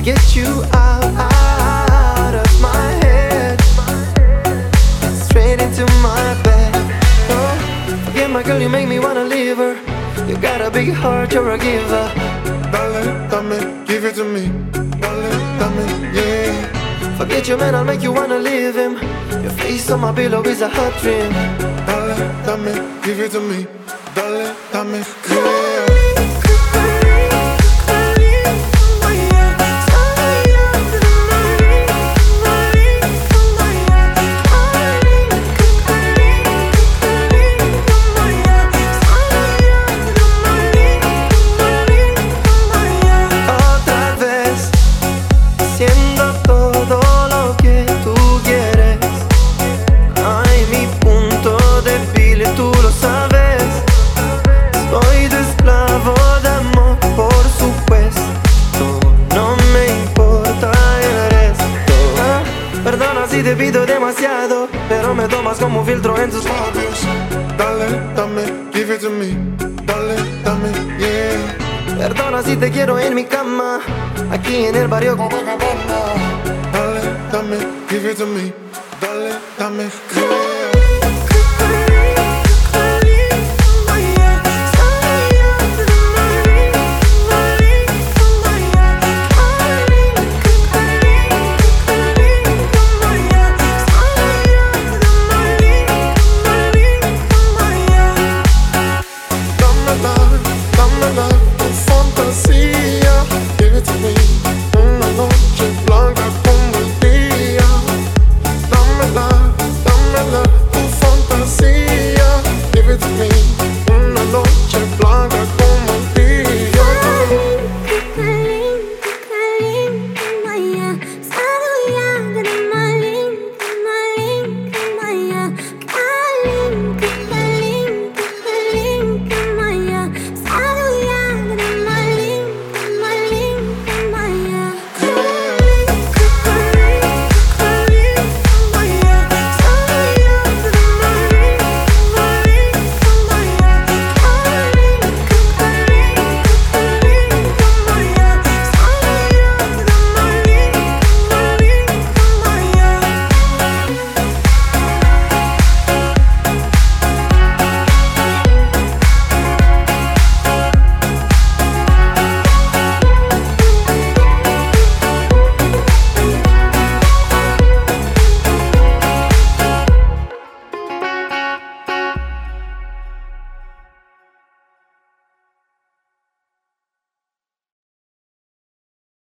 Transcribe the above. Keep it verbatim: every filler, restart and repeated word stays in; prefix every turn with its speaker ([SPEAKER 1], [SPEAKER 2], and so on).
[SPEAKER 1] get you out, out of my head, straight into my bed. Oh, forget my girl, you make me wanna leave her. You got a big heart, you're a giver.
[SPEAKER 2] Dale, dame, give it to me. Dale, dame, yeah.
[SPEAKER 1] Forget your man, I'll make you wanna leave him. Your face on my pillow is a hot dream.
[SPEAKER 2] Dale, dame, give it to me. Dale, dame, yeah.
[SPEAKER 1] Si te pido demasiado, pero me tomas como filtro en tus labios.
[SPEAKER 2] Dale, dame, give it to me. Dale, dame, yeah.
[SPEAKER 1] Perdona si te quiero en mi cama, aquí en el barrio Copacabana.
[SPEAKER 2] Dale, dame, give it to me. Dale, dame, yeah.